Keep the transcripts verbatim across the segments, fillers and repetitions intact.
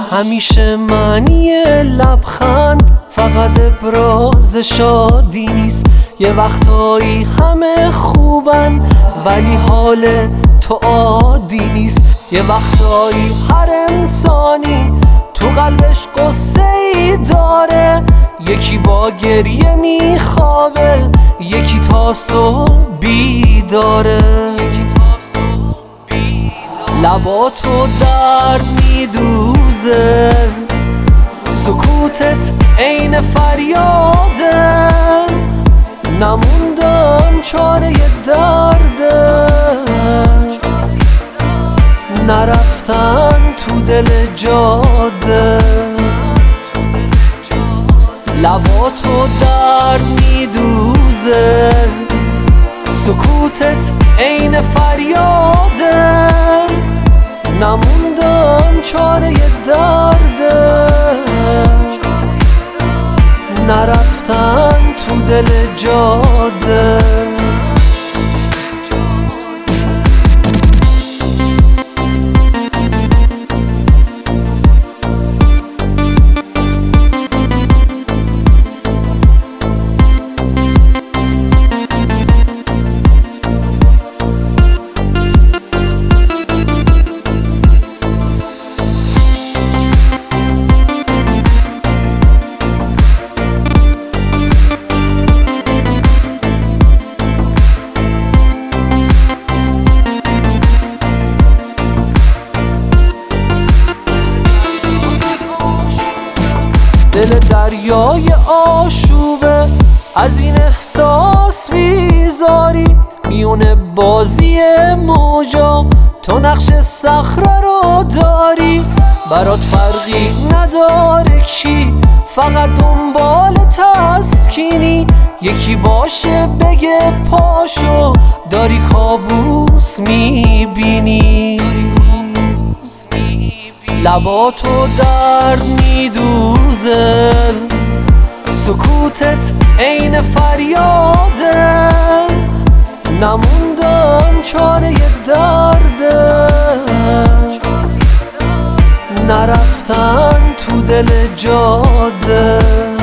همیشه معنی لبخند فقط ابراز شادی نیست. یه وقتایی همه خوبن ولی حال تو عادی نیست. یه وقتایی هر انسانی تو قلبش قصه ای داره، یکی با گریه میخوابه، یکی تا صبح بیداره. لباتو در میدوزه، سکوتت عین فریاده، نموندم چاره درده، نرفتن تو دل جاده. لباتو در میدوزه، سکوتت عین فریاده، نموندم چاره درده، نرفتن تو دل جاده. دل دریای آشوبه، از این احساس بیزاری، میونه بازی موجا تو نقش صخره رو داری. برات فرقی نداره کی، فقط دنبال تسکینی، یکی باشه بگه پاشو داری کابوس میبینی. لباتو درد میدوزه، سکوتت عین فریاده، نموندم چاره درده، نرفتن تو دل جاده.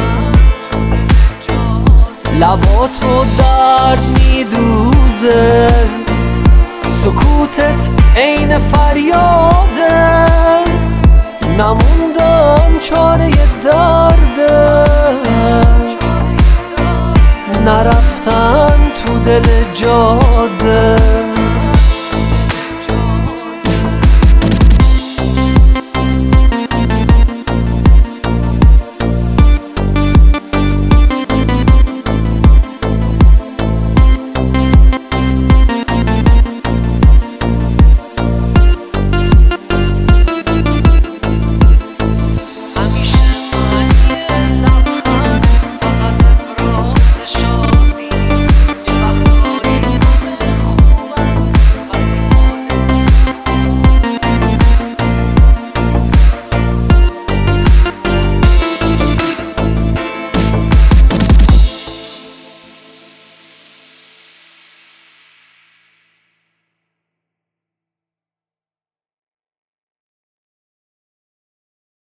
لباتو درد میدوزه، سکوتت عین فریاده، نموندم چاره درده، نرفتن تو دل جاده.